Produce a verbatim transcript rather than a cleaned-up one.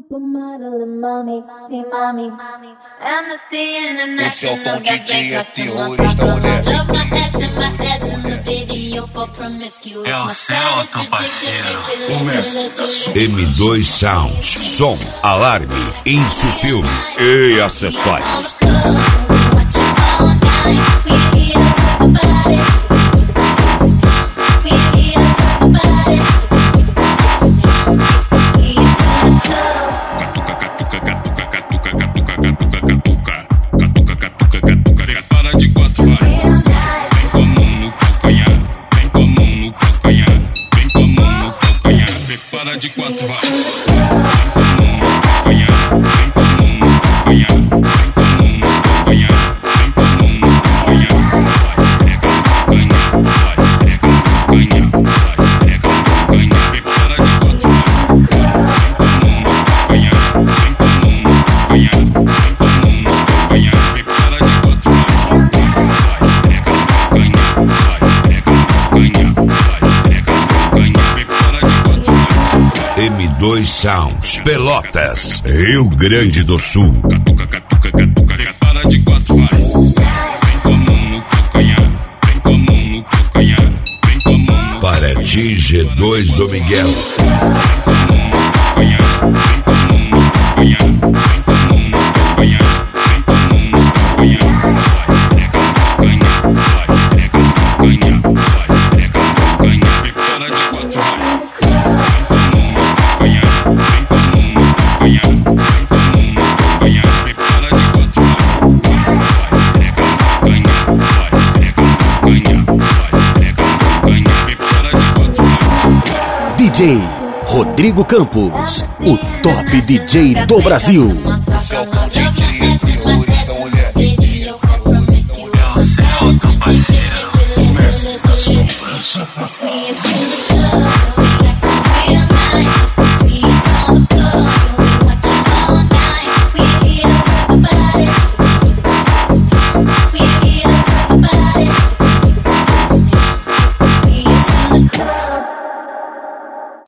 Esse é o Tom D J, é terrorista, mulher. É o Celso, parceiro. O mestre da som. M dois Sound, som, alarme, Isso Filme e acessórios. De quatro vai. M dois Sound, Pelotas, Rio Grande do Sul. Catuca, catuca, catuca, para de quatro vai. Vem com a mão no calcanhar, vem com a mão no calcanhar, vem com a mão no Para ti, G dois do Miguel. Vem com a mão no calcanhar, vem com a mão no calcanhar, vem com a mão no calcanhar, vem com a mão no calcanhar, vai, pega no calcanhar, vai, pega no calcanhar, vem para de quatro vai. D J Rodrigo Campos, o top D J do Brasil. Esse é o Tom D J, é terrorista, mulher. É o Celso, parceiro. O mestre da sombra. We